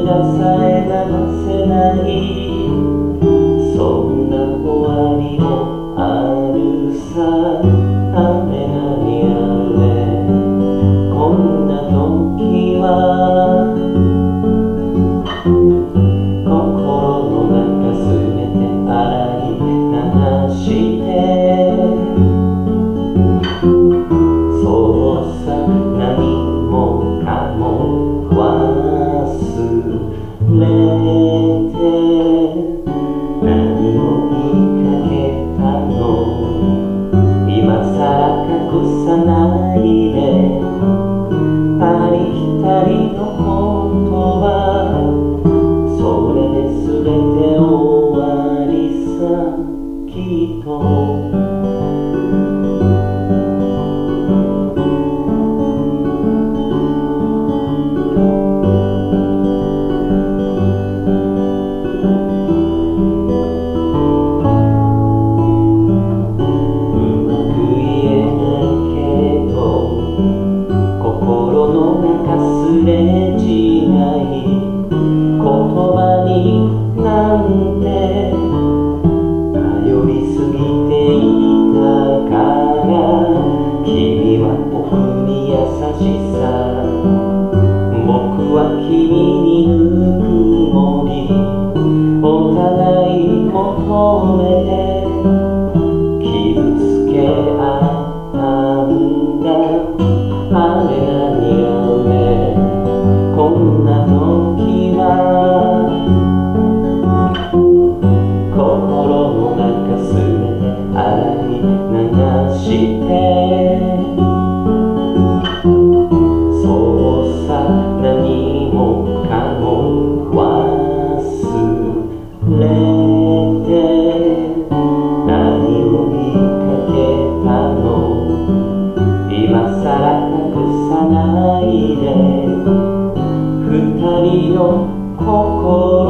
涙さえ流せない、そんな終わりもあるさ。雨が似合うね、こんな時は。心の中すべて洗い流して、そうさ、何もかも忘れて。何を言いかけたの、今さら隠さないで。ありきたりの言葉、それで全て終わりさ、きっと。すれ違い、言葉になんて頼りすぎていたから。君は僕に優しさ、僕は君にぬくもり、お互い求めて傷つけ合ったんだ。雨が似合うね、こんな時は。心の中すべて洗い流して、そうさ、何もかも忘れて。何を言いかけたの、今さら隠さないで。二人の心